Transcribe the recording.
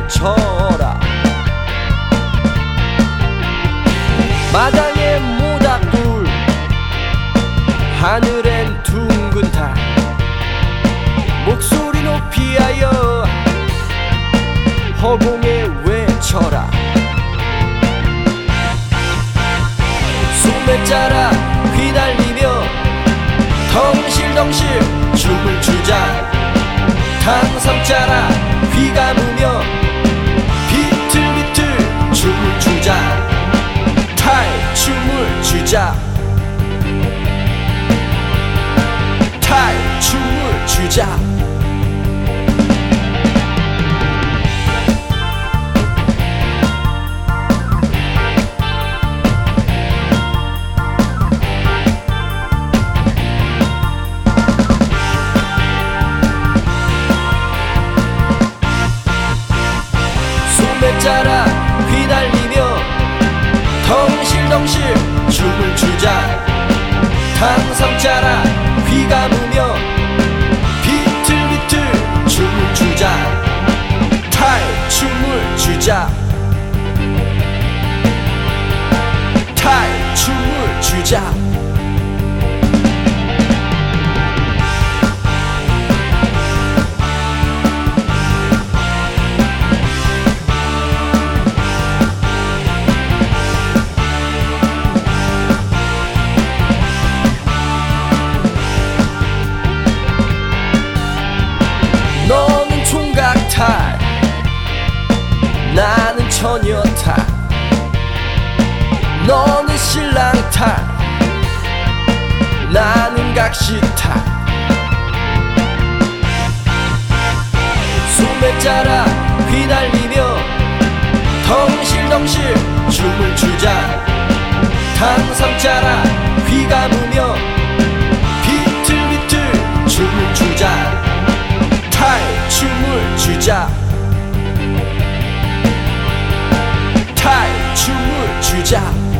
외쳐라. 마당에 모닥불, 하늘엔 둥근 달, 목소리 높이하여 허공에 외쳐라. 소매 짜라 휘날리며 덩실덩실 춤을 추자. 당삼 짜라 휘감으며 비틀비틀 춤을 추자. 탈춤을 추자. 탈춤을 추자. 소매 짜라 휘날리며 덩실덩실 춤을 추자. 당삼 짜라 휘감으며 비틀비틀 춤을 추자. 탈춤을 추자. 탈춤을 추자. 너는 총각탈, 나는 처녀탈. 너는 신랑탈, 나는 각시탈. 소매 짜라 휘날리며 덩실덩실 춤을 추자. 당삼 짜라 휘감으며 비틀비틀 춤을 추자. 탈춤을 추자. 탈춤을 추자.